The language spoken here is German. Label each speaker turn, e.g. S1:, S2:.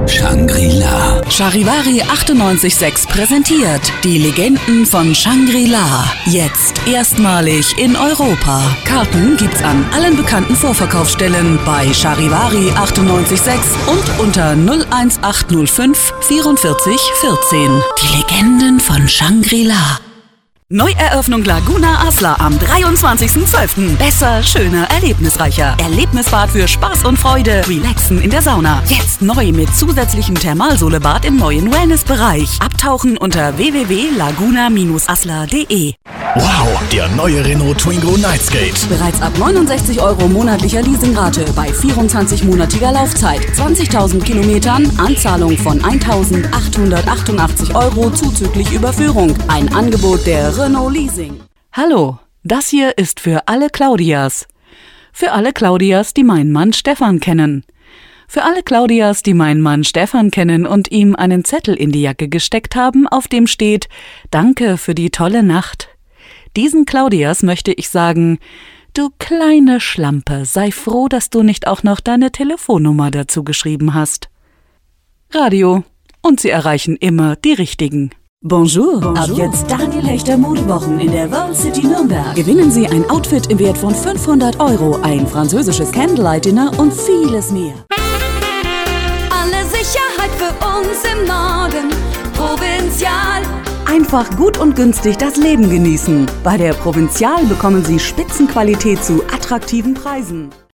S1: Shangri-La.
S2: Charivari 98.6 präsentiert die Legenden von Shangri-La. Jetzt erstmalig in Europa. Karten gibt's an allen bekannten Vorverkaufsstellen bei Charivari 98.6 und unter 01805 44 14. Die Legenden von Shangri-La. Neueröffnung Laguna Asla am 23.12. Besser, schöner, erlebnisreicher. Erlebnisbad für Spaß und Freude. Relaxen in der Sauna. Jetzt neu mit zusätzlichem Thermalsolebad im neuen Wellnessbereich. Abtauchen unter www.laguna-asla.de.
S3: Wow, der neue Renault Twingo Nightscape.
S2: Bereits ab 69 € monatlicher Leasingrate bei 24-monatiger Laufzeit, 20.000 Kilometern, Anzahlung von 1.888 € zuzüglich Überführung. Ein Angebot der Renault Leasing. Hallo, das hier ist für alle Claudias. Für alle Claudias, die meinen Mann Stefan kennen. Für alle Claudias, die meinen Mann Stefan kennen und ihm einen Zettel in die Jacke gesteckt haben, auf dem steht: Danke für die tolle Nacht. Diesen Claudias möchte ich sagen: Du kleine Schlampe, sei froh, dass du nicht auch noch deine Telefonnummer dazu geschrieben hast. Radio. Und sie erreichen immer die Richtigen. Bonjour. Ab jetzt Daniel Hechter Modewochen in der World City Nürnberg. Gewinnen Sie ein Outfit im Wert von 500 €, ein französisches Candlelight-Dinner und vieles mehr.
S4: Alle Sicherheit für uns im Norden. Provinzial.
S2: Einfach gut und günstig das Leben genießen. Bei der Provinzial bekommen Sie Spitzenqualität zu attraktiven Preisen.